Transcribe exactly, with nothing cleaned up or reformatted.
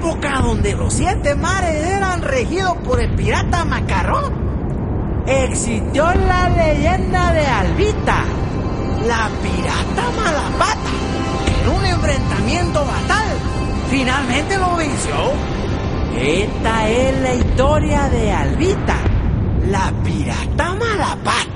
época donde los siete mares eran regidos por el pirata Macarrón, existió la leyenda de Albita, la pirata Malapata, que en un enfrentamiento fatal finalmente lo venció. Esta es la historia de Albita, la pirata Malapata.